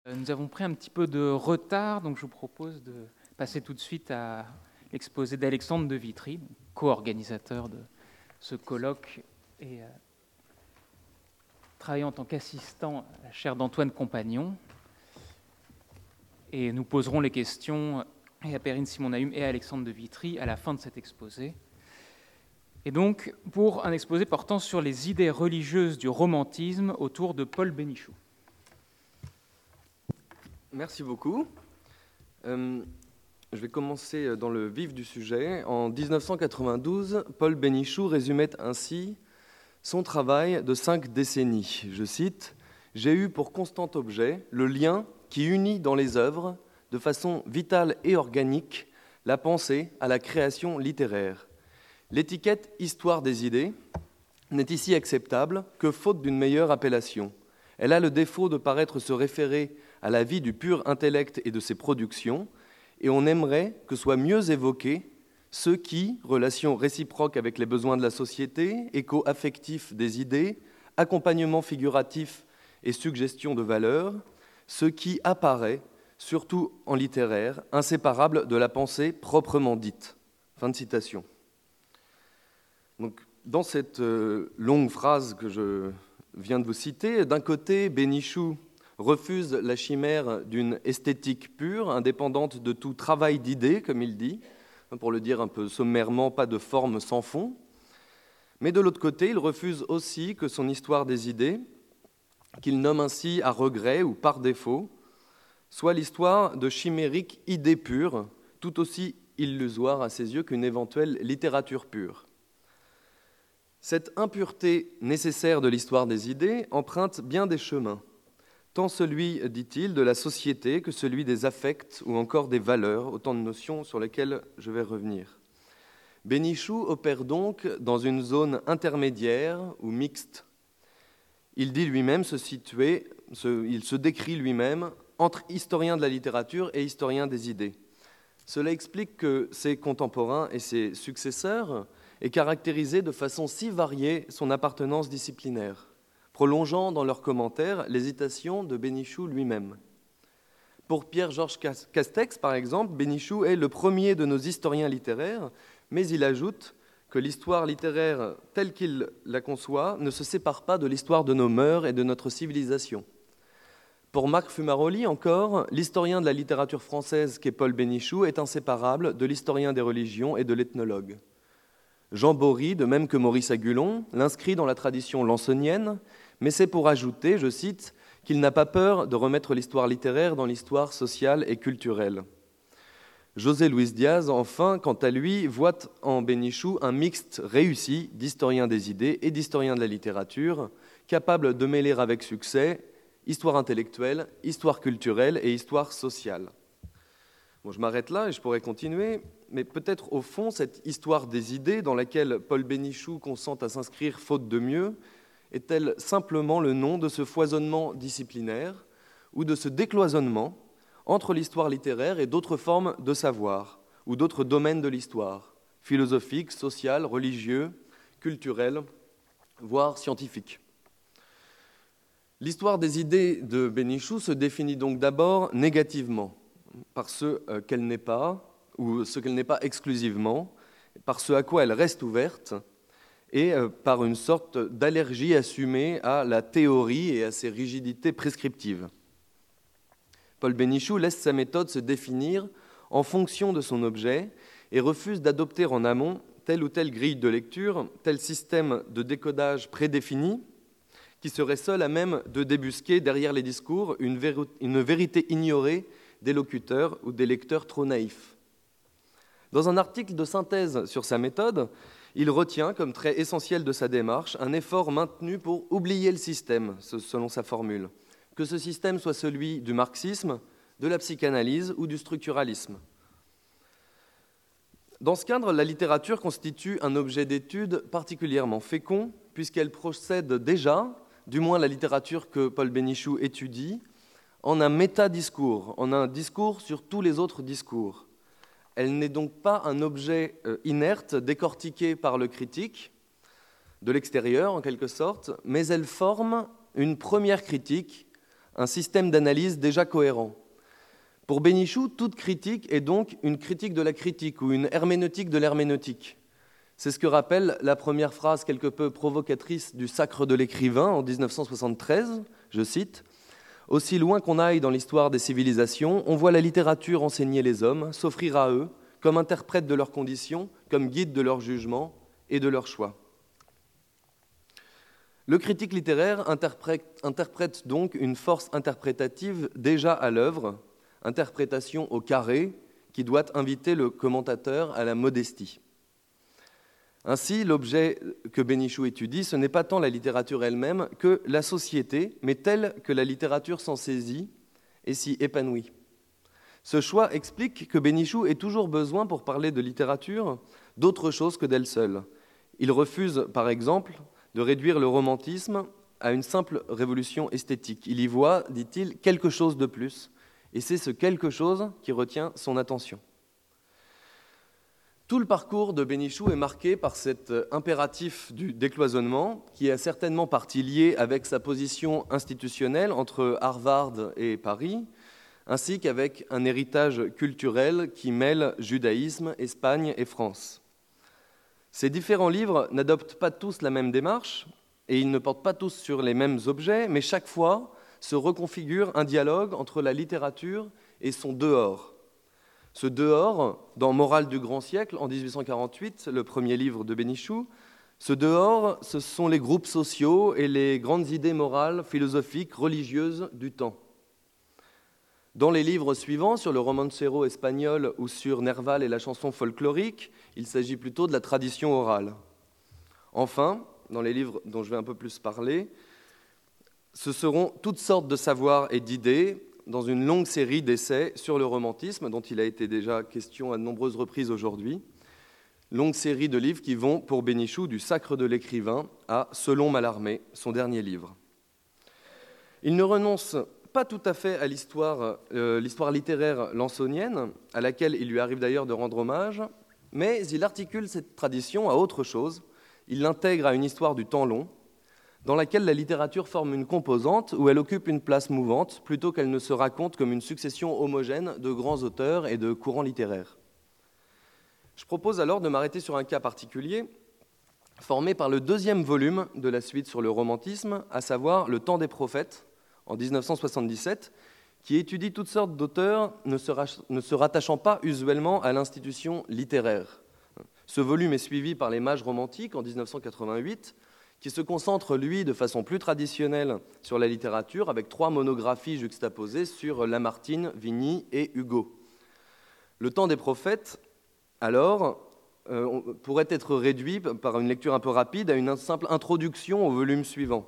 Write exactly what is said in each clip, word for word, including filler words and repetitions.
Nous avons pris un petit peu de retard, donc je vous propose de passer tout de suite à l'exposé d'Alexandre de Vitry, co-organisateur de ce colloque et euh, travaillant en tant qu'assistant à la chaire d'Antoine Compagnon. Et nous poserons les questions et à Perrine Simon-Nahum et à Alexandre de Vitry à la fin de cet exposé. Et donc, pour un exposé portant sur les idées religieuses du romantisme autour de Paul Bénichou. Merci beaucoup. Euh, je vais commencer dans le vif du sujet. En dix-neuf cent quatre-vingt-douze, Paul Bénichou résumait ainsi son travail de cinq décennies. Je cite « J'ai eu pour constant objet le lien qui unit dans les œuvres, de façon vitale et organique, la pensée à la création littéraire. L'étiquette « Histoire des idées » n'est ici acceptable que faute d'une meilleure appellation. Elle a le défaut de paraître se référer à la vie du pur intellect et de ses productions, et on aimerait que soient mieux évoqués ceux qui, relation réciproque avec les besoins de la société, écho affectif des idées, accompagnement figuratif et suggestion de valeurs, ce qui apparaît, surtout en littéraire, inséparable de la pensée proprement dite. » Fin de citation. Donc, dans cette euh, longue phrase que je viens de vous citer, d'un côté, Bénichou refuse la chimère d'une esthétique pure, indépendante de tout travail d'idées, comme il dit, pour le dire un peu sommairement, pas de forme sans fond. Mais de l'autre côté, il refuse aussi que son histoire des idées, qu'il nomme ainsi à regret ou par défaut, soit l'histoire de chimériques idées pures, tout aussi illusoires à ses yeux qu'une éventuelle littérature pure. Cette impureté nécessaire de l'histoire des idées emprunte bien des chemins, tant celui, dit-il, de la société que celui des affects ou encore des valeurs, autant de notions sur lesquelles je vais revenir. Bénichou opère donc dans une zone intermédiaire ou mixte. Il dit lui-même se situer, se, il se décrit lui-même entre historien de la littérature et historien des idées. Cela explique que ses contemporains et ses successeurs aient caractérisé de façon si variée son appartenance disciplinaire, prolongeant dans leurs commentaires l'hésitation de Bénichou lui-même. Pour Pierre-Georges Castex, par exemple, Bénichou est le premier de nos historiens littéraires, mais il ajoute que l'histoire littéraire telle qu'il la conçoit ne se sépare pas de l'histoire de nos mœurs et de notre civilisation. Pour Marc Fumaroli encore, l'historien de la littérature française qu'est Paul Bénichou est inséparable de l'historien des religions et de l'ethnologue. Jean Bory, de même que Maurice Agulon, l'inscrit dans la tradition lansonienne, mais c'est pour ajouter, je cite, qu'il n'a pas peur de remettre l'histoire littéraire dans l'histoire sociale et culturelle. José Luis Diaz, enfin, quant à lui, voit en Bénichou un mixte réussi d'historien des idées et d'historien de la littérature, capable de mêler avec succès histoire intellectuelle, histoire culturelle et histoire sociale. Bon, je m'arrête là et je pourrais continuer, mais peut-être au fond, cette histoire des idées dans laquelle Paul Bénichou consent à s'inscrire faute de mieux, est-elle simplement le nom de ce foisonnement disciplinaire ou de ce décloisonnement entre l'histoire littéraire et d'autres formes de savoir ou d'autres domaines de l'histoire, philosophiques, sociales, religieux, culturels, voire scientifiques? L'histoire des idées de Bénichou se définit donc d'abord négativement, par ce qu'elle n'est pas, ou ce qu'elle n'est pas exclusivement, par ce à quoi elle reste ouverte, et par une sorte d'allergie assumée à la théorie et à ses rigidités prescriptives. Paul Bénichou laisse sa méthode se définir en fonction de son objet et refuse d'adopter en amont telle ou telle grille de lecture, tel système de décodage prédéfini, qui serait seul à même de débusquer derrière les discours une, vér- une vérité ignorée des locuteurs ou des lecteurs trop naïfs. Dans un article de synthèse sur sa méthode, il retient comme trait essentiel de sa démarche un effort maintenu pour oublier le système, selon sa formule, que ce système soit celui du marxisme, de la psychanalyse ou du structuralisme. Dans ce cadre, la littérature constitue un objet d'étude particulièrement fécond, puisqu'elle procède déjà, du moins la littérature que Paul Bénichou étudie, en un métadiscours, en un discours sur tous les autres discours. Elle n'est donc pas un objet inerte, décortiqué par le critique, de l'extérieur en quelque sorte, mais elle forme une première critique un système d'analyse déjà cohérent. Pour Bénichou, toute critique est donc une critique de la critique ou une herméneutique de l'herméneutique. C'est ce que rappelle la première phrase quelque peu provocatrice du Sacre de l'écrivain en dix-neuf cent soixante-treize, je cite « Aussi loin qu'on aille dans l'histoire des civilisations, on voit la littérature enseigner les hommes, s'offrir à eux, comme interprète de leurs conditions, comme guide de leur jugement et de leurs choix. » Le critique littéraire interprète, interprète donc une force interprétative déjà à l'œuvre, interprétation au carré, qui doit inviter le commentateur à la modestie. Ainsi, l'objet que Bénichou étudie, ce n'est pas tant la littérature elle-même que la société, mais telle que la littérature s'en saisit et s'y épanouit. Ce choix explique que Bénichou ait toujours besoin, pour parler de littérature, d'autre chose que d'elle seule. Il refuse, par exemple, de réduire le romantisme à une simple révolution esthétique. Il y voit, dit-il, quelque chose de plus, et c'est ce quelque chose qui retient son attention. Tout le parcours de Bénichou est marqué par cet impératif du décloisonnement, qui est certainement partie liée avec sa position institutionnelle entre Harvard et Paris, ainsi qu'avec un héritage culturel qui mêle judaïsme, Espagne et France. Ces différents livres n'adoptent pas tous la même démarche, et ils ne portent pas tous sur les mêmes objets, mais chaque fois se reconfigure un dialogue entre la littérature et son dehors. Ce dehors, dans Morale du grand siècle, en dix-huit cent quarante-huit, le premier livre de Bénichou, ce dehors, ce sont les groupes sociaux et les grandes idées morales, philosophiques, religieuses du temps. Dans les livres suivants, sur le romancero espagnol ou sur Nerval et la chanson folklorique, il s'agit plutôt de la tradition orale. Enfin, dans les livres dont je vais un peu plus parler, ce seront toutes sortes de savoirs et d'idées dans une longue série d'essais sur le romantisme, dont il a été déjà question à de nombreuses reprises aujourd'hui. Longue série de livres qui vont, pour Bénichou, du Sacre de l'écrivain à Selon Mallarmé, son dernier livre. Il ne renonce pas tout à fait à l'histoire, euh, l'histoire littéraire lansonienne, à laquelle il lui arrive d'ailleurs de rendre hommage, mais il articule cette tradition à autre chose. Il l'intègre à une histoire du temps long, dans laquelle la littérature forme une composante où elle occupe une place mouvante, plutôt qu'elle ne se raconte comme une succession homogène de grands auteurs et de courants littéraires. Je propose alors de m'arrêter sur un cas particulier, formé par le deuxième volume de la suite sur le romantisme, à savoir Le Temps des prophètes, en dix-neuf cent soixante-dix-sept, qui étudie toutes sortes d'auteurs ne se, rach- ne se rattachant pas usuellement à l'institution littéraire. Ce volume est suivi par Les Mages romantiques, en dix-neuf cent quatre-vingt-huit, qui se concentre, lui, de façon plus traditionnelle sur la littérature, avec trois monographies juxtaposées sur Lamartine, Vigny et Hugo. Le Temps des prophètes, alors, euh, pourrait être réduit par une lecture un peu rapide à une simple introduction au volume suivant.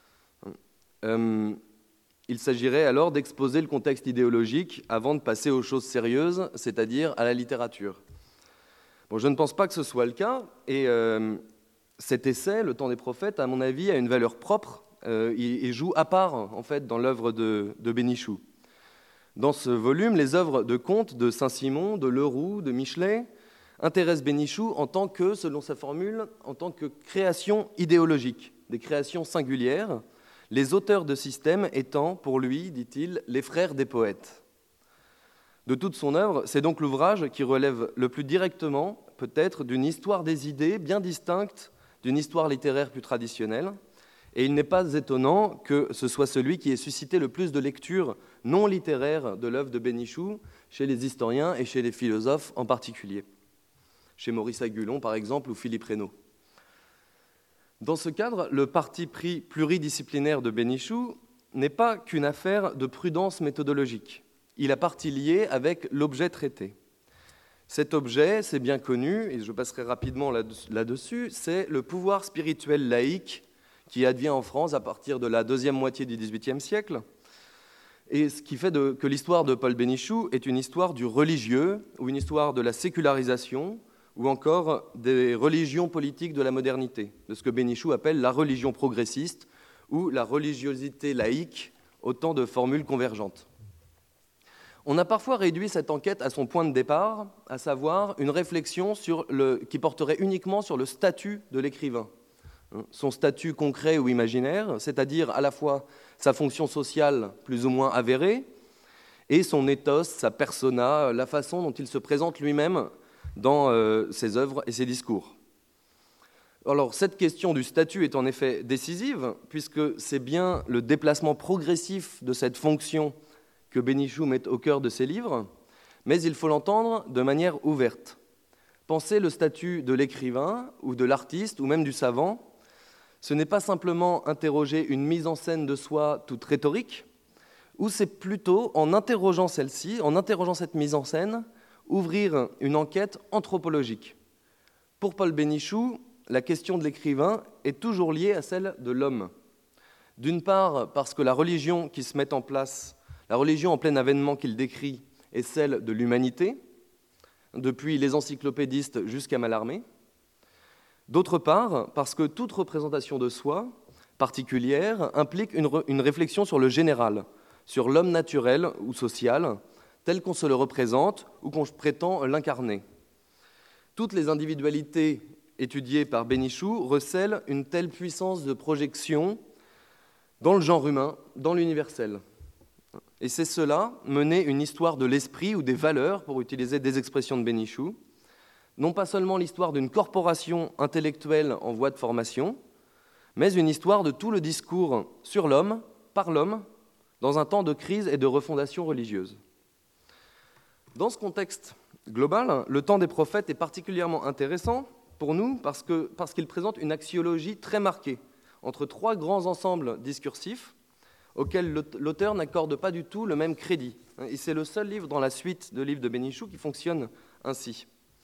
Euh, il s'agirait alors d'exposer le contexte idéologique avant de passer aux choses sérieuses, c'est-à-dire à la littérature. Bon, je ne pense pas que ce soit le cas, et euh, cet essai, Le Temps des prophètes, à mon avis, a une valeur propre euh, et, et joue à part, en fait, dans l'œuvre de, de Bénichou. Dans ce volume, les œuvres de Comte, de Saint-Simon, de Leroux, de Michelet intéressent Bénichou en tant que, selon sa formule, en tant que création idéologique, des créations singulières, les auteurs de systèmes étant, pour lui, dit-il, les frères des poètes. De toute son œuvre, c'est donc l'ouvrage qui relève le plus directement, peut-être, d'une histoire des idées bien distincte d'une histoire littéraire plus traditionnelle, et il n'est pas étonnant que ce soit celui qui ait suscité le plus de lectures non littéraires de l'œuvre de Bénichou, chez les historiens et chez les philosophes en particulier, chez Maurice Agulon par exemple ou Philippe Reynaud. Dans ce cadre, le parti pris pluridisciplinaire de Bénichou n'est pas qu'une affaire de prudence méthodologique. Il a partie liée avec l'objet traité. Cet objet, c'est bien connu, et je passerai rapidement là-dessus, c'est le pouvoir spirituel laïque qui advient en France à partir de la deuxième moitié du dix-huitième siècle, et ce qui fait de, que l'histoire de Paul Bénichou est une histoire du religieux, ou une histoire de la sécularisation, ou encore des religions politiques de la modernité, de ce que Bénichou appelle la religion progressiste, ou la religiosité laïque, autant de formules convergentes. On a parfois réduit cette enquête à son point de départ, à savoir une réflexion sur le, qui porterait uniquement sur le statut de l'écrivain. son statut concret ou imaginaire, c'est-à-dire à la fois sa fonction sociale plus ou moins avérée, et son ethos, sa persona, la façon dont il se présente lui-même dans euh, ses œuvres et ses discours. Alors, cette question du statut est en effet décisive, puisque c'est bien le déplacement progressif de cette fonction que Bénichou met au cœur de ses livres, mais il faut l'entendre de manière ouverte. Penser le statut de l'écrivain, ou de l'artiste, ou même du savant, ce n'est pas simplement interroger une mise en scène de soi toute rhétorique, ou c'est plutôt, en interrogeant celle-ci, en interrogeant cette mise en scène, ouvrir une enquête anthropologique. Pour Paul Bénichou, la question de l'écrivain est toujours liée à celle de l'homme. D'une part, parce que la religion qui se met en place, la religion en plein avènement qu'il décrit, est celle de l'humanité, depuis les encyclopédistes jusqu'à Mallarmé. D'autre part, parce que toute représentation de soi particulière implique une, re- une réflexion sur le général, sur l'homme naturel ou social, tel qu'on se le représente ou qu'on prétend l'incarner. Toutes les individualités étudiées par Bénichou recèlent une telle puissance de projection dans le genre humain, dans l'universel. Et c'est cela, mener une histoire de l'esprit ou des valeurs, pour utiliser des expressions de Bénichou, non pas seulement l'histoire d'une corporation intellectuelle en voie de formation, mais une histoire de tout le discours sur l'homme, par l'homme, dans un temps de crise et de refondation religieuse. Dans ce contexte global, le temps des prophètes est particulièrement intéressant pour nous parce que, parce qu'il présente une axiologie très marquée entre trois grands ensembles discursifs auxquels l'auteur n'accorde pas du tout le même crédit. Et c'est le seul livre dans la suite de livres de Bénichou qui fonctionne ainsi.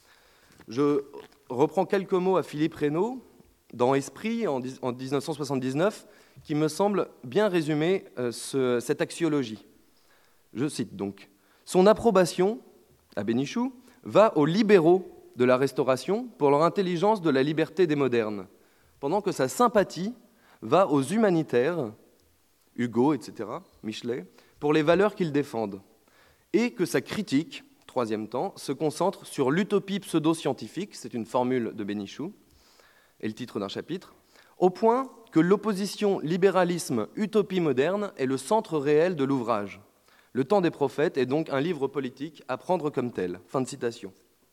Je reprends quelques mots à Philippe Reynaud dans Esprit en dix-neuf cent soixante-dix-neuf qui me semble bien résumer euh, ce, cette axiologie. Je cite donc « Son approbation, à Bénichou, va aux libéraux de la Restauration pour leur intelligence de la liberté des modernes, pendant que sa sympathie va aux humanitaires, Hugo, et cetera, Michelet, pour les valeurs qu'ils défendent, et que sa critique, troisième temps, se concentre sur l'utopie pseudo-scientifique, c'est une formule de Bénichou, et le titre d'un chapitre, au point que l'opposition libéralisme-utopie moderne est le centre réel de l'ouvrage. Le temps des prophètes est donc un livre politique à prendre comme tel. » Fin de citation.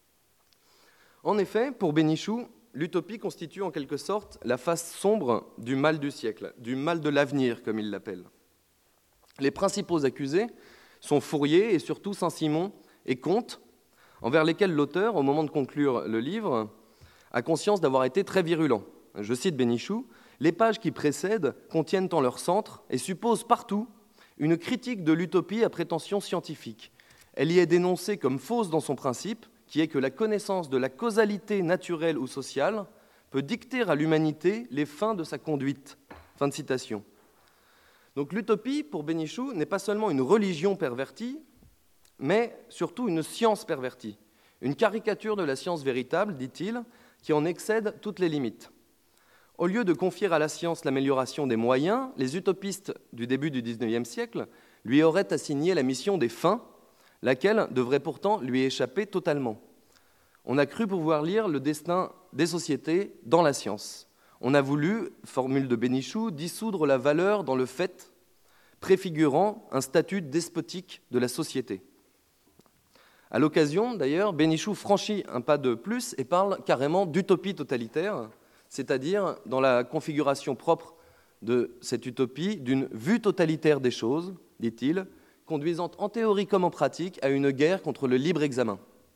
En effet, pour Bénichou, l'utopie constitue en quelque sorte la face sombre du mal du siècle, du mal de l'avenir, comme il l'appelle. Les principaux accusés sont Fourier et surtout Saint-Simon et Comte, envers lesquels l'auteur, au moment de conclure le livre, a conscience d'avoir été très virulent. Je cite Bénichou, « Les pages qui précèdent contiennent en leur centre et supposent partout une critique de l'utopie à prétention scientifique. Elle y est dénoncée comme fausse dans son principe, qui est que la connaissance de la causalité naturelle ou sociale peut dicter à l'humanité les fins de sa conduite. » Fin de citation. Donc l'utopie, pour Bénichou, n'est pas seulement une religion pervertie, mais surtout une science pervertie. Une caricature de la science véritable, dit-il, qui en excède toutes les limites. Au lieu de confier à la science l'amélioration des moyens, les utopistes du début du dix-neuvième siècle lui auraient assigné la mission des fins, laquelle devrait pourtant lui échapper totalement. On a cru pouvoir lire le destin des sociétés dans la science. On a voulu, formule de Bénichou, dissoudre la valeur dans le fait, préfigurant un statut despotique de la société. À l'occasion, d'ailleurs, Bénichou franchit un pas de plus et parle carrément d'utopie totalitaire, c'est-à-dire dans la configuration propre de cette utopie d'une vue totalitaire des choses, dit-il, conduisant en théorie comme en pratique à une guerre contre le libre examen.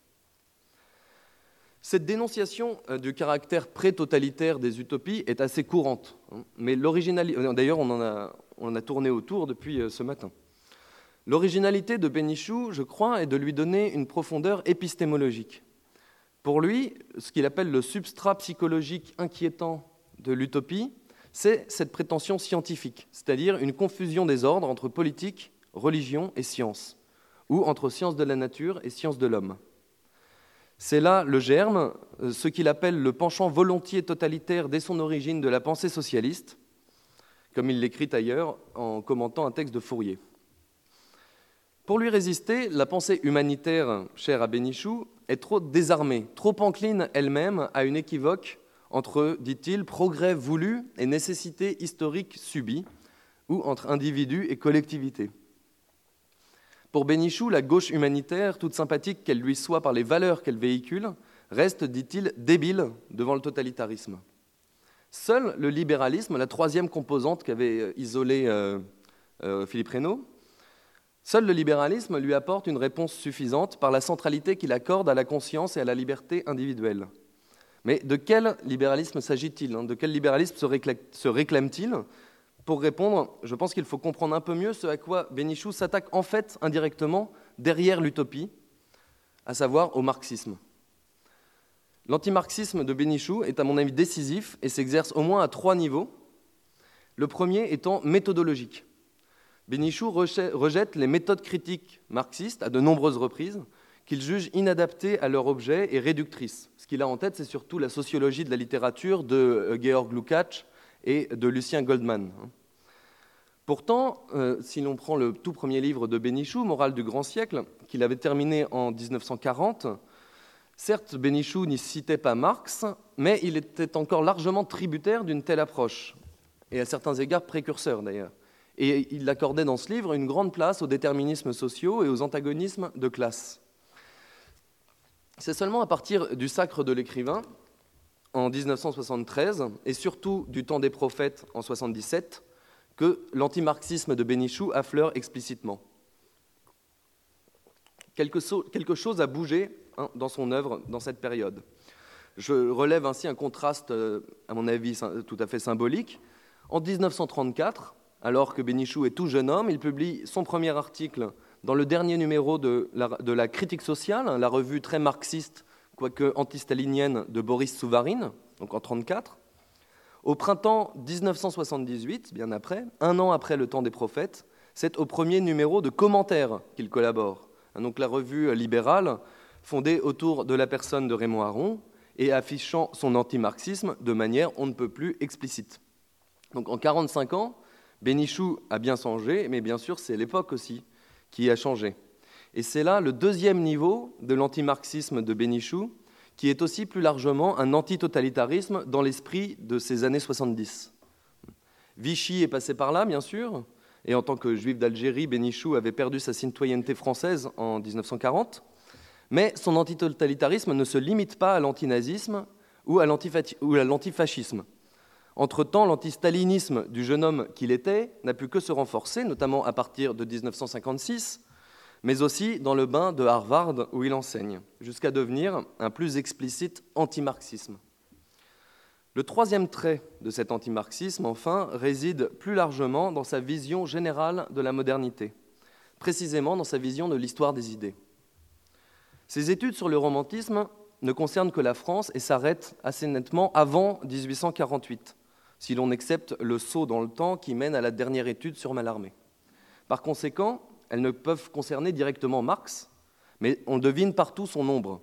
Cette dénonciation du caractère pré-totalitaire des utopies est assez courante, mais l'originalité, d'ailleurs on en a, on en a tourné autour depuis ce matin. L'originalité de Bénichou, je crois, est de lui donner une profondeur épistémologique. Pour lui, ce qu'il appelle le substrat psychologique inquiétant de l'utopie, c'est cette prétention scientifique, c'est-à-dire une confusion des ordres entre politique, religion et science, ou entre science de la nature et science de l'homme. C'est là le germe, ce qu'il appelle le penchant volontiers totalitaire dès son origine de la pensée socialiste, comme il l'écrit ailleurs en commentant un texte de Fourier. Pour lui résister, la pensée humanitaire chère à Bénichou est trop désarmée, trop encline elle-même à une équivoque entre, dit-il, progrès voulu et nécessité historique subie, ou entre individu et collectivité. Pour Bénichou, la gauche humanitaire, toute sympathique qu'elle lui soit par les valeurs qu'elle véhicule, reste, dit-il, débile devant le totalitarisme. Seul le libéralisme, la troisième composante qu'avait isolée euh, euh, Philippe Reynaud, seul le libéralisme lui apporte une réponse suffisante par la centralité qu'il accorde à la conscience et à la liberté individuelle. Mais de quel libéralisme s'agit-il, hein? De quel libéralisme se, réclame, se réclame-t-il? Pour répondre, je pense qu'il faut comprendre un peu mieux ce à quoi Bénichou s'attaque en fait indirectement derrière l'utopie, à savoir au marxisme. L'antimarxisme de Bénichou est à mon avis décisif et s'exerce au moins à trois niveaux. Le premier étant méthodologique. Bénichou rejette les méthodes critiques marxistes à de nombreuses reprises, qu'il juge inadaptées à leur objet et réductrices. Ce qu'il a en tête, c'est surtout la sociologie de la littérature de Georg Lukács et de Lucien Goldman. Pourtant, euh, si l'on prend le tout premier livre de Bénichou, Morale du grand siècle, qu'il avait terminé en mille neuf cent quarante, certes, Bénichou n'y citait pas Marx, mais il était encore largement tributaire d'une telle approche, et à certains égards précurseur d'ailleurs. Et il accordait dans ce livre une grande place aux déterminismes sociaux et aux antagonismes de classe. C'est seulement à partir du Sacre de l'écrivain, en mille neuf cent soixante-treize, et surtout du Temps des prophètes en mille neuf cent soixante-dix-sept, que l'antimarxisme de Bénichou affleure explicitement. Quelque, so- quelque chose a bougé hein, dans son œuvre dans cette période. Je relève ainsi un contraste, euh, à mon avis, tout à fait symbolique. En mille neuf cent trente-quatre, alors que Bénichou est tout jeune homme, il publie son premier article dans le dernier numéro de la, de la Critique sociale, la revue très marxiste, quoique antistalinienne, de Boris Souvarine, donc en mille neuf cent trente-quatre. Au printemps mille neuf cent soixante-dix-huit, bien après, un an après le Temps des prophètes, c'est au premier numéro de Commentaires qu'il collabore. Donc la revue libérale, fondée autour de la personne de Raymond Aron et affichant son antimarxisme de manière on ne peut plus explicite. Donc en quarante-cinq ans, Bénichou a bien changé, mais bien sûr c'est l'époque aussi qui a changé. Et c'est là le deuxième niveau de l'antimarxisme de Bénichou, qui est aussi plus largement un antitotalitarisme dans l'esprit de ces années soixante-dix. Vichy est passé par là, bien sûr, et en tant que juif d'Algérie, Bénichou avait perdu sa citoyenneté française en mille neuf cent quarante, mais son antitotalitarisme ne se limite pas à l'antinazisme ou à l'antifascisme. Entre-temps, l'antistalinisme du jeune homme qu'il était n'a pu que se renforcer, notamment à partir de mille neuf cent cinquante-six, mais aussi dans le bain de Harvard où il enseigne, jusqu'à devenir un plus explicite antimarxisme. Le troisième trait de cet antimarxisme, enfin, réside plus largement dans sa vision générale de la modernité, précisément dans sa vision de l'histoire des idées. Ses études sur le romantisme ne concernent que la France et s'arrêtent assez nettement avant dix-huit cent quarante-huit, si l'on accepte le saut dans le temps qui mène à la dernière étude sur Mallarmé. Par conséquent, elles ne peuvent concerner directement Marx, mais on devine partout son ombre.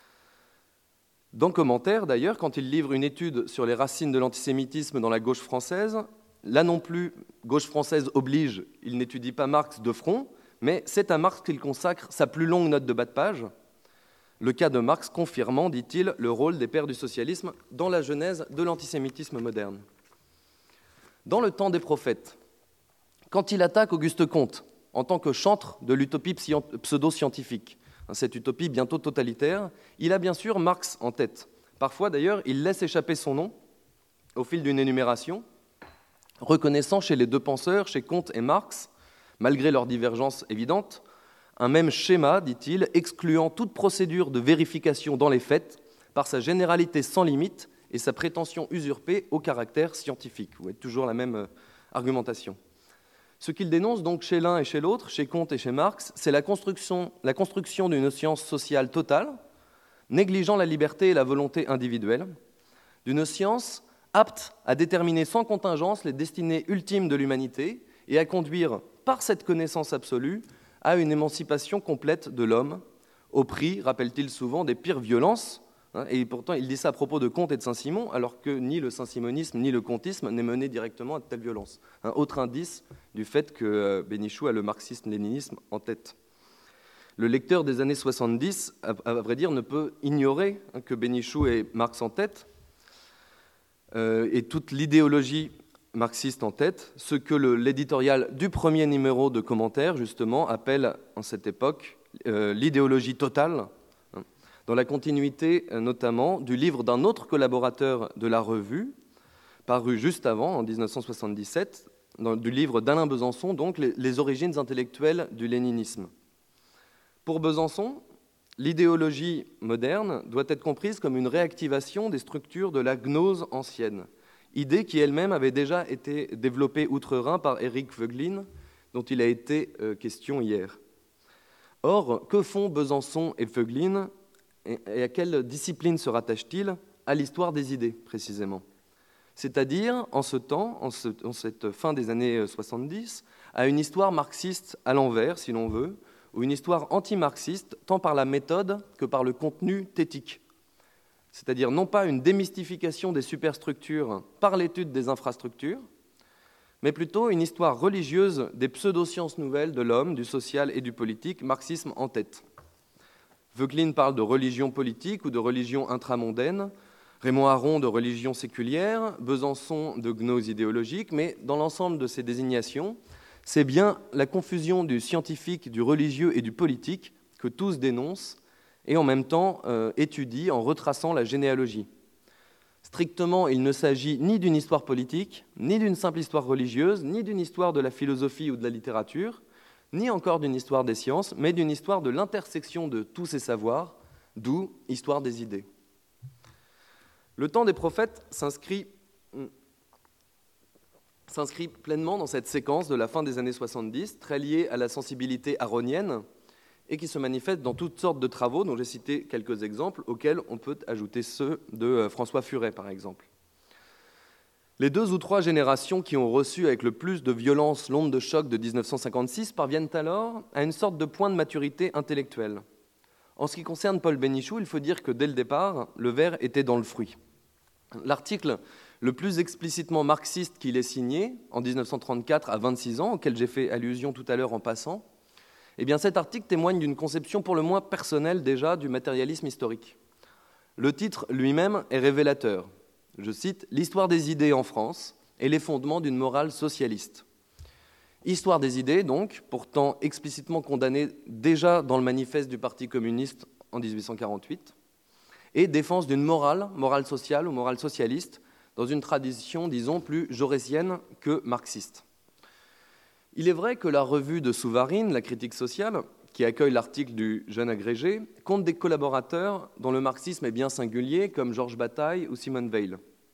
Dans Commentaires, d'ailleurs, quand il livre une étude sur les racines de l'antisémitisme dans la gauche française, là non plus, gauche française oblige, il n'étudie pas Marx de front, mais c'est à Marx qu'il consacre sa plus longue note de bas de page, le cas de Marx confirmant, dit-il, le rôle des pères du socialisme dans la genèse de l'antisémitisme moderne. Dans le Temps des prophètes, quand il attaque Auguste Comte, en tant que chantre de l'utopie pseudo-scientifique, cette utopie bientôt totalitaire, il a bien sûr Marx en tête. Parfois, d'ailleurs, il laisse échapper son nom au fil d'une énumération, reconnaissant chez les deux penseurs, chez Comte et Marx, malgré leurs divergences évidentes, un même schéma, dit-il, excluant toute procédure de vérification dans les faits par sa généralité sans limite et sa prétention usurpée au caractère scientifique. Vous voyez toujours la même argumentation. Ce qu'il dénonce donc chez l'un et chez l'autre, chez Comte et chez Marx, c'est la construction, la construction d'une science sociale totale, négligeant la liberté et la volonté individuelle, d'une science apte à déterminer sans contingence les destinées ultimes de l'humanité et à conduire, par cette connaissance absolue, à une émancipation complète de l'homme, au prix, rappelle-t-il souvent, des pires violences. Et pourtant, il dit ça à propos de Comte et de Saint-Simon, alors que ni le saint-simonisme ni le comtisme n'est mené directement à de telles violences. Un autre indice du fait que Bénichou a le marxisme-léninisme en tête. Le lecteur des années soixante-dix, à vrai dire, ne peut ignorer que Bénichou ait Marx en tête, euh, et toute l'idéologie marxiste en tête, ce que le, l'éditorial du premier numéro de Commentaires, justement, appelle en cette époque euh, l'idéologie totale, hein, dans la continuité euh, notamment du livre d'un autre collaborateur de la revue, paru juste avant, en dix-neuf cent soixante-dix-sept, dans, du livre d'Alain Besançon, donc les, les origines intellectuelles du léninisme. Pour Besançon, l'idéologie moderne doit être comprise comme une réactivation des structures de la gnose ancienne, idée qui elle-même avait déjà été développée outre-Rhin par Éric Voegelin, dont il a été euh, question hier. Or, que font Besançon et Voegelin, et à quelle discipline se rattachent-ils? À l'histoire des idées, précisément. C'est-à-dire, en ce temps, en, ce, en cette fin des années soixante-dix, à une histoire marxiste à l'envers, si l'on veut, ou une histoire anti-marxiste, tant par la méthode que par le contenu thétique. C'est-à-dire non pas une démystification des superstructures par l'étude des infrastructures, mais plutôt une histoire religieuse des pseudo-sciences nouvelles de l'homme, du social et du politique, marxisme en tête. Voegelin parle de religion politique ou de religion intramondaine, Raymond Aron de religion séculière, Besançon de gnose idéologique, mais dans l'ensemble de ces désignations, c'est bien la confusion du scientifique, du religieux et du politique que tous dénoncent et en même temps euh, étudient en retraçant la généalogie. Strictement, il ne s'agit ni d'une histoire politique, ni d'une simple histoire religieuse, ni d'une histoire de la philosophie ou de la littérature, ni encore d'une histoire des sciences, mais d'une histoire de l'intersection de tous ces savoirs, d'où histoire des idées. Le temps des prophètes s'inscrit, s'inscrit pleinement dans cette séquence de la fin des années soixante-dix, très liée à la sensibilité aronienne, et qui se manifeste dans toutes sortes de travaux, dont j'ai cité quelques exemples, auxquels on peut ajouter ceux de François Furet, par exemple. Les deux ou trois générations qui ont reçu avec le plus de violence l'onde de choc de dix-neuf cent cinquante-six parviennent alors à une sorte de point de maturité intellectuelle. En ce qui concerne Paul Bénichou, il faut dire que dès le départ, le ver était dans le fruit. L'article le plus explicitement marxiste qu'il ait signé, en dix-neuf cent trente-quatre à vingt-six ans, auquel j'ai fait allusion tout à l'heure en passant, eh bien cet article témoigne d'une conception pour le moins personnelle déjà du matérialisme historique. Le titre lui-même est révélateur. Je cite « L'histoire des idées en France et les fondements d'une morale socialiste ». Histoire des idées, donc, pourtant explicitement condamnée déjà dans le manifeste du Parti communiste en dix-huit cent quarante-huit, et défense d'une morale, morale sociale ou morale socialiste, dans une tradition, disons, plus jaurétienne que marxiste. Il est vrai que la revue de Souvarine, La critique sociale, qui accueille l'article du jeune agrégé, compte des collaborateurs dont le marxisme est bien singulier, comme Georges Bataille ou Simone Weil.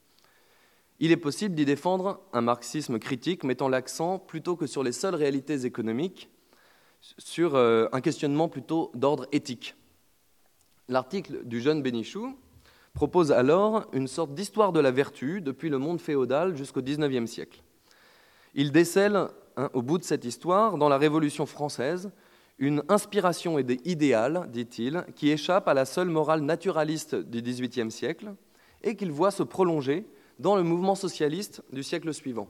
Il est possible d'y défendre un marxisme critique mettant l'accent, plutôt que sur les seules réalités économiques, sur un questionnement plutôt d'ordre éthique. L'article du jeune Bénichou propose alors une sorte d'histoire de la vertu depuis le monde féodal jusqu'au dix-neuvième siècle. Il décèle, hein, au bout de cette histoire, dans la Révolution française, une inspiration idéale, dit-il, qui échappe à la seule morale naturaliste du dix-huitième siècle et qu'il voit se prolonger dans le mouvement socialiste du siècle suivant.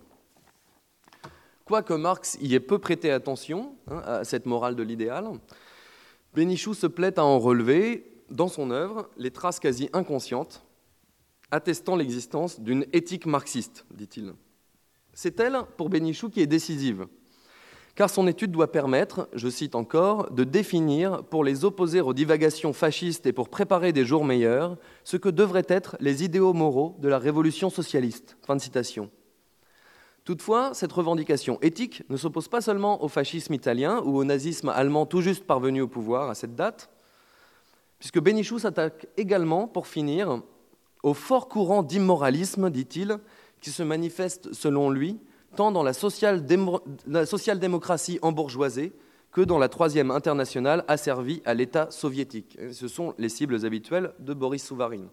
Quoique Marx y ait peu prêté attention, hein, à cette morale de l'idéal, Bénichou se plaît à en relever, dans son œuvre, les traces quasi inconscientes, attestant l'existence d'une éthique marxiste, dit-il. C'est elle, pour Bénichou, qui est décisive, car son étude doit permettre, je cite encore, de définir, pour les opposer aux divagations fascistes et pour préparer des jours meilleurs, ce que devraient être les idéaux moraux de la révolution socialiste. Fin de citation. Toutefois, cette revendication éthique ne s'oppose pas seulement au fascisme italien ou au nazisme allemand tout juste parvenu au pouvoir à cette date, puisque Bénichou s'attaque également, pour finir, au fort courant d'immoralisme, dit-il, qui se manifeste, selon lui, tant dans la social-démocratie embourgeoisée que dans la Troisième Internationale asservie à l'État soviétique. Ce sont les cibles habituelles de Boris Souvarine.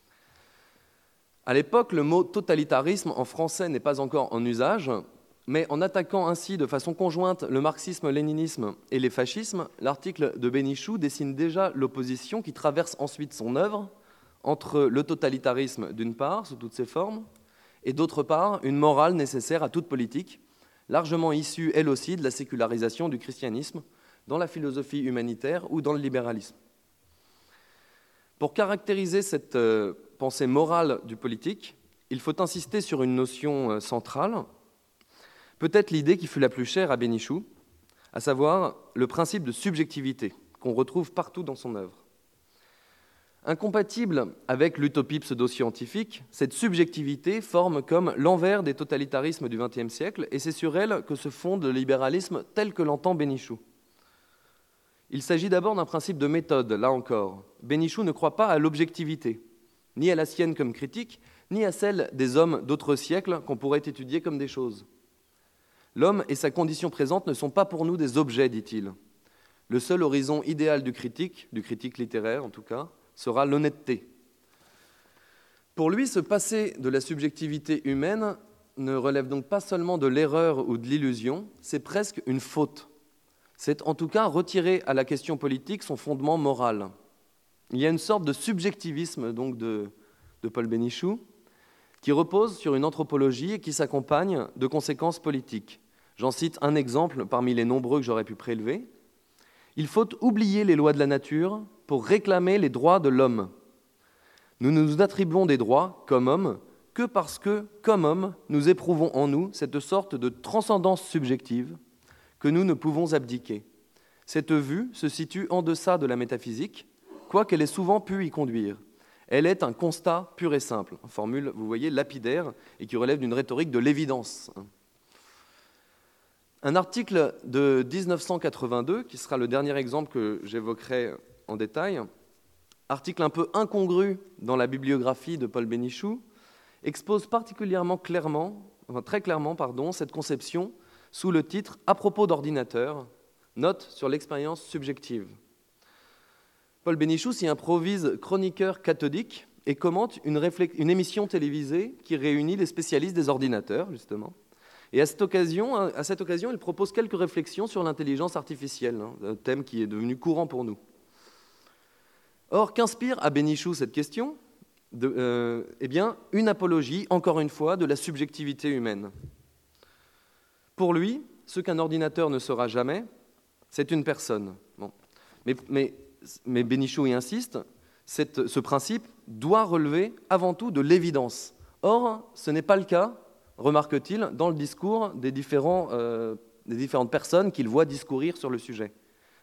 À l'époque, le mot totalitarisme en français n'est pas encore en usage, mais en attaquant ainsi de façon conjointe le marxisme-léninisme et les fascismes, l'article de Bénichou dessine déjà l'opposition qui traverse ensuite son œuvre entre le totalitarisme d'une part, sous toutes ses formes, et d'autre part, une morale nécessaire à toute politique, largement issue, elle aussi, de la sécularisation du christianisme dans la philosophie humanitaire ou dans le libéralisme. Pour caractériser cette euh, pensée morale du politique, il faut insister sur une notion centrale, peut-être l'idée qui fut la plus chère à Bénichou, à savoir le principe de subjectivité qu'on retrouve partout dans son œuvre. Incompatible avec l'utopie pseudo-scientifique, cette subjectivité forme comme l'envers des totalitarismes du vingtième siècle, et c'est sur elle que se fonde le libéralisme tel que l'entend Bénichou. Il s'agit d'abord d'un principe de méthode, là encore. Bénichou ne croit pas à l'objectivité, ni à la sienne comme critique, ni à celle des hommes d'autres siècles qu'on pourrait étudier comme des choses. L'homme et sa condition présente ne sont pas pour nous des objets, dit-il. Le seul horizon idéal du critique, du critique littéraire en tout cas, sera l'honnêteté. Pour lui, se passer de la subjectivité humaine ne relève donc pas seulement de l'erreur ou de l'illusion, c'est presque une faute. C'est en tout cas retirer à la question politique son fondement moral. Il y a une sorte de subjectivisme donc de, de Paul Bénichou qui repose sur une anthropologie et qui s'accompagne de conséquences politiques. J'en cite un exemple parmi les nombreux que j'aurais pu prélever. Il faut oublier les lois de la nature pour réclamer les droits de l'homme. Nous ne nous attribuons des droits, comme hommes, que parce que, comme hommes, nous éprouvons en nous cette sorte de transcendance subjective que nous ne pouvons abdiquer. Cette vue se situe en deçà de la métaphysique, quoiqu'elle ait souvent pu y conduire. Elle est un constat pur et simple, une formule, vous voyez, lapidaire, et qui relève d'une rhétorique de l'évidence. Un article de dix-neuf cent quatre-vingt-deux, qui sera le dernier exemple que j'évoquerai en détail, article un peu incongru dans la bibliographie de Paul Bénichou, expose particulièrement clairement, enfin très clairement, pardon, cette conception sous le titre « À propos d'ordinateur, note sur l'expérience subjective ». Paul Bénichou s'y improvise chroniqueur cathodique et commente une, réflex- une émission télévisée qui réunit les spécialistes des ordinateurs, justement. Et à cette occasion, à cette occasion il propose quelques réflexions sur l'intelligence artificielle, hein, un thème qui est devenu courant pour nous. Or, qu'inspire à Bénichou cette question ? de, euh, Eh bien, une apologie, encore une fois, de la subjectivité humaine. Pour lui, ce qu'un ordinateur ne sera jamais, c'est une personne. Bon. Mais, mais, mais Bénichou y insiste, cette, ce principe doit relever avant tout de l'évidence. Or, ce n'est pas le cas, remarque-t-il, dans le discours des, différents, euh, des différentes personnes qu'il voit discourir sur le sujet.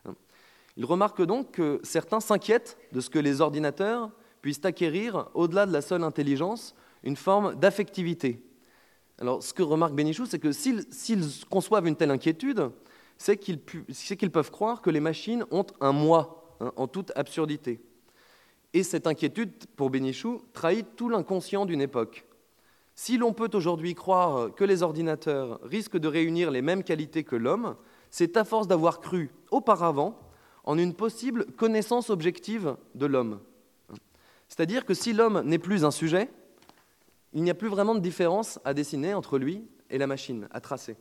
Il remarque donc que certains s'inquiètent de ce que les ordinateurs puissent acquérir, au-delà de la seule intelligence, une forme d'affectivité. Alors, ce que remarque Bénichou, c'est que s'ils, s'ils conçoivent une telle inquiétude, c'est qu'ils, pu, c'est qu'ils peuvent croire que les machines ont un moi, hein, en toute absurdité. Et cette inquiétude, pour Bénichou, trahit tout l'inconscient d'une époque. Si l'on peut aujourd'hui croire que les ordinateurs risquent de réunir les mêmes qualités que l'homme, c'est à force d'avoir cru auparavant en une possible connaissance objective de l'homme. C'est-à-dire que si l'homme n'est plus un sujet, il n'y a plus vraiment de différence à dessiner entre lui et la machine, à tracer.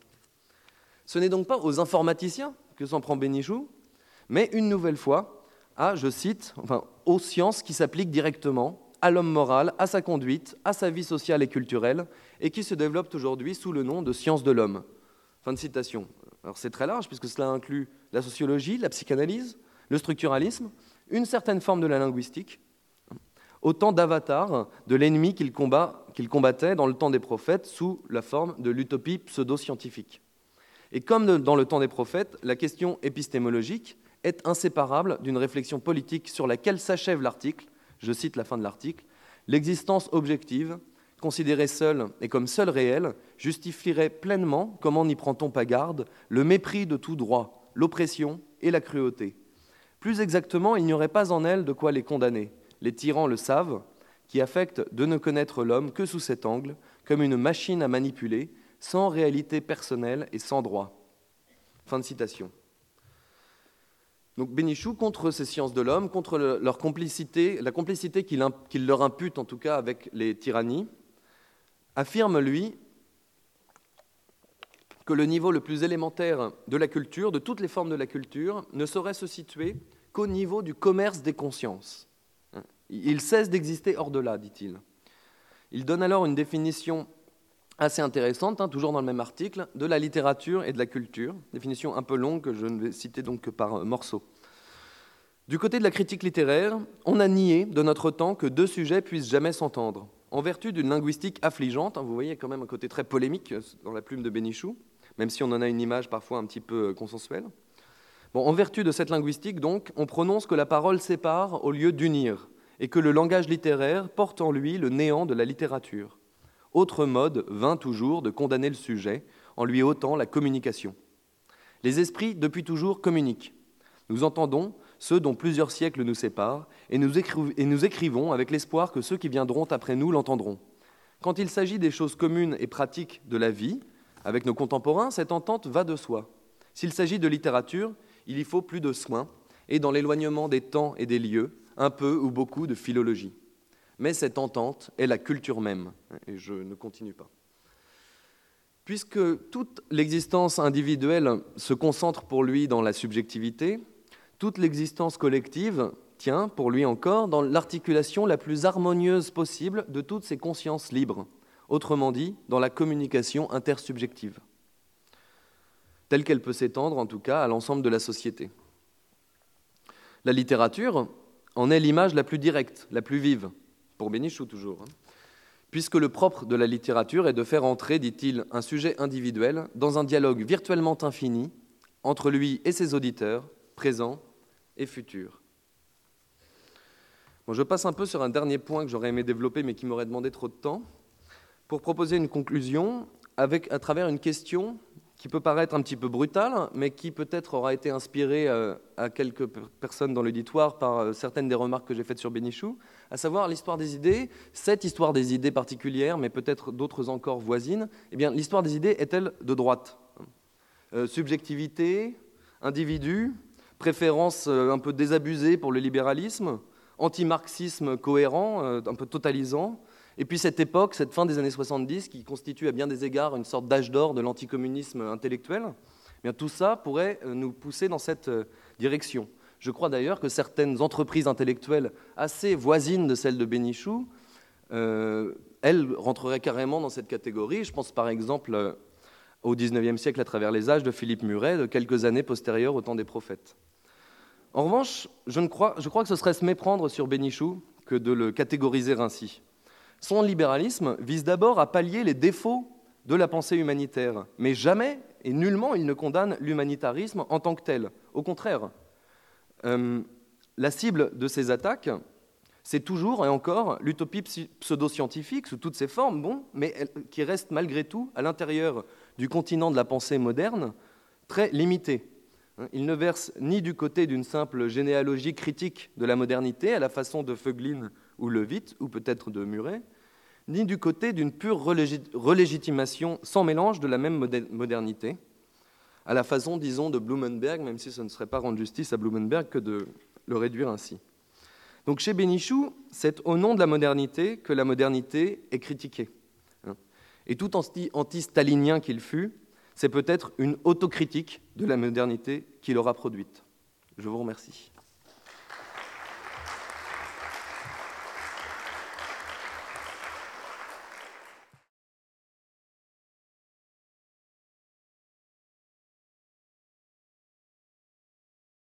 Ce n'est donc pas aux informaticiens que s'en prend Bénichou, mais une nouvelle fois à, je cite, enfin, aux sciences qui s'appliquent directement à l'homme moral, à sa conduite, à sa vie sociale et culturelle, et qui se développent aujourd'hui sous le nom de sciences de l'homme. Fin de citation. Alors c'est très large, puisque cela inclut la sociologie, la psychanalyse, le structuralisme, une certaine forme de la linguistique, autant d'avatars de l'ennemi qu'il combat, qu'il combattait dans le temps des prophètes sous la forme de l'utopie pseudo-scientifique. Et comme dans le temps des prophètes, la question épistémologique est inséparable d'une réflexion politique sur laquelle s'achève l'article, je cite la fin de l'article, « L'existence objective, considérée seule et comme seule réelle, justifierait pleinement, comment n'y prend-on pas garde, le mépris de tout droit, l'oppression et la cruauté. Plus exactement, il n'y aurait pas en elle de quoi les condamner. Les tyrans le savent, qui affectent de ne connaître l'homme que sous cet angle, comme une machine à manipuler, sans réalité personnelle et sans droit. » Fin de citation. Donc Bénichou, contre ces sciences de l'homme, contre le, leur complicité, la complicité qu'il, imp, qu'il leur impute en tout cas avec les tyrannies, affirme, lui, que le niveau le plus élémentaire de la culture, de toutes les formes de la culture, ne saurait se situer qu'au niveau du commerce des consciences. Il cesse d'exister hors de là, dit-il. Il donne alors une définition assez intéressante, hein, toujours dans le même article, de la littérature et de la culture, définition un peu longue que je ne vais citer donc que par morceaux. Du côté de la critique littéraire, on a nié de notre temps que deux sujets puissent jamais s'entendre, en vertu d'une linguistique affligeante, hein, vous voyez quand même un côté très polémique dans la plume de Bénichou, même si on en a une image parfois un petit peu consensuelle. Bon, en vertu de cette linguistique, donc, on prononce que la parole sépare au lieu d'unir, et que le langage littéraire porte en lui le néant de la littérature. Autre mode vain toujours de condamner le sujet, en lui ôtant la communication. Les esprits, depuis toujours, communiquent. Nous entendons ceux dont plusieurs siècles nous séparent, et nous, écriv- et nous écrivons avec l'espoir que ceux qui viendront après nous l'entendront. Quand il s'agit des choses communes et pratiques de la vie, avec nos contemporains, cette entente va de soi. S'il s'agit de littérature, il y faut plus de soins, et dans l'éloignement des temps et des lieux, un peu ou beaucoup de philologie. Mais cette entente est la culture même, et je ne continue pas. Puisque toute l'existence individuelle se concentre pour lui dans la subjectivité, toute l'existence collective tient, pour lui encore, dans l'articulation la plus harmonieuse possible de toutes ces consciences libres, autrement dit, dans la communication intersubjective, telle qu'elle peut s'étendre, en tout cas, à l'ensemble de la société. La littérature en est l'image la plus directe, la plus vive, pour Bénichou toujours, hein, puisque le propre de la littérature est de faire entrer, dit-il, un sujet individuel dans un dialogue virtuellement infini entre lui et ses auditeurs, présents et futurs. Bon, je passe un peu sur un dernier point que j'aurais aimé développer, mais qui m'aurait demandé trop de temps, pour proposer une conclusion avec, à travers une question qui peut paraître un petit peu brutale, mais qui peut-être aura été inspirée euh, à quelques personnes dans l'auditoire par euh, certaines des remarques que j'ai faites sur Bénichou, à savoir l'histoire des idées, cette histoire des idées particulière, mais peut-être d'autres encore voisines. Eh bien, l'histoire des idées est-elle de droite ? euh, Subjectivité, individu, préférence euh, un peu désabusée pour le libéralisme, anti-marxisme cohérent, euh, un peu totalisant. Et puis cette époque, cette fin des années soixante-dix, qui constitue à bien des égards une sorte d'âge d'or de l'anticommunisme intellectuel, eh bien, tout ça pourrait nous pousser dans cette direction. Je crois d'ailleurs que certaines entreprises intellectuelles assez voisines de celles de Bénichou, euh, elles rentreraient carrément dans cette catégorie. Je pense par exemple au dix-neuvième siècle à travers les âges de Philippe Muret, de quelques années postérieures au temps des prophètes. En revanche, je, ne crois, je crois que ce serait se méprendre sur Bénichou que de le catégoriser ainsi. Son libéralisme vise d'abord à pallier les défauts de la pensée humanitaire, mais jamais et nullement il ne condamne l'humanitarisme en tant que tel. Au contraire, euh, la cible de ces attaques, c'est toujours et encore l'utopie pseudo-scientifique sous toutes ses formes, bon, mais elle, qui reste malgré tout, à l'intérieur du continent de la pensée moderne, très limitée. Il ne verse ni du côté d'une simple généalogie critique de la modernité, à la façon de Voegelin ou Levitt, ou peut-être de Muret, ni du côté d'une pure relégit- relégitimation sans mélange de la même modé- modernité, à la façon, disons, de Blumenberg, même si ce ne serait pas rendre justice à Blumenberg que de le réduire ainsi. Donc chez Bénichou, c'est au nom de la modernité que la modernité est critiquée. Et tout anti-stalinien qu'il fut, c'est peut-être une autocritique de la modernité qu'il aura produite. Je vous remercie.